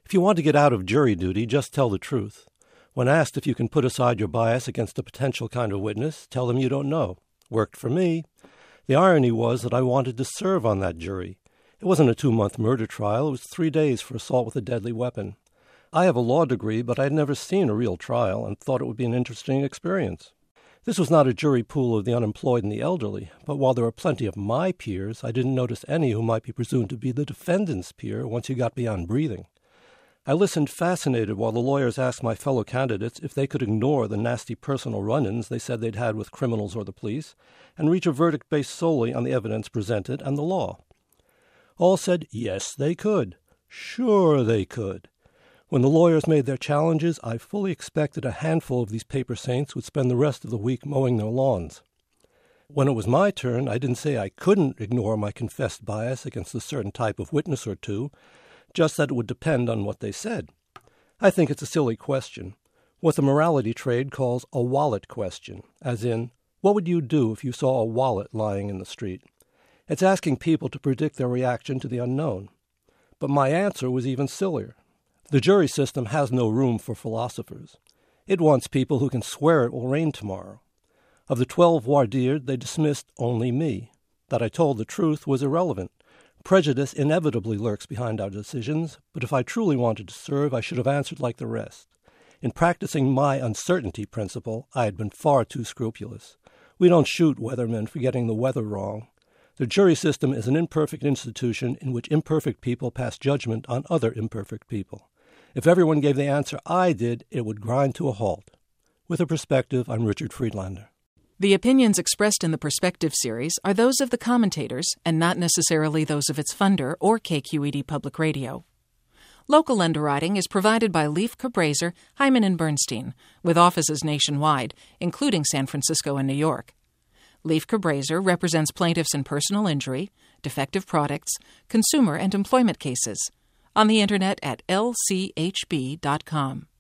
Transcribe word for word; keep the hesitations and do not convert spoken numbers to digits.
If you want to get out of jury duty, just tell the truth. When asked if you can put aside your bias against a potential kind of witness, tell them you don't know. Worked for me. The irony was that I wanted to serve on that jury. It wasn't a two-month murder trial. It was three days for assault with a deadly weapon. I have a law degree, but I had never seen a real trial and thought it would be an interesting experience. This was not a jury pool of the unemployed and the elderly, but while there were plenty of my peers, I didn't notice any who might be presumed to be the defendant's peer once you got beyond breathing. I listened fascinated while the lawyers asked my fellow candidates if they could ignore the nasty personal run-ins they said they'd had with criminals or the police and reach a verdict based solely on the evidence presented and the law. All said yes, they could. Sure they could. When the lawyers made their challenges, I fully expected a handful of these paper saints would spend the rest of the week mowing their lawns. When it was my turn, I didn't say I couldn't ignore my confessed bias against a certain type of witness or two, just that it would depend on what they said. I think it's a silly question, what the morality trade calls a wallet question, as in, what would you do if you saw a wallet lying in the street? It's asking people to predict their reaction to the unknown. But my answer was even sillier. The jury system has no room for philosophers. It wants people who can swear it will rain tomorrow. Of the twelve voir dire, they dismissed only me. That I told the truth was irrelevant. Prejudice inevitably lurks behind our decisions, but if I truly wanted to serve, I should have answered like the rest. In practicing my uncertainty principle, I had been far too scrupulous. We don't shoot weathermen for getting the weather wrong. The jury system is an imperfect institution in which imperfect people pass judgment on other imperfect people. If everyone gave the answer I did, it would grind to a halt. With a perspective, I'm Richard Friedlander. The opinions expressed in the Perspective series are those of the commentators and not necessarily those of its funder or K Q E D Public Radio. Local underwriting is provided by Leif Cabraser, Hyman and Bernstein, with offices nationwide, including San Francisco and New York. Leif Cabraser represents plaintiffs in personal injury, defective products, consumer and employment cases. On the Internet at L C H B dot com.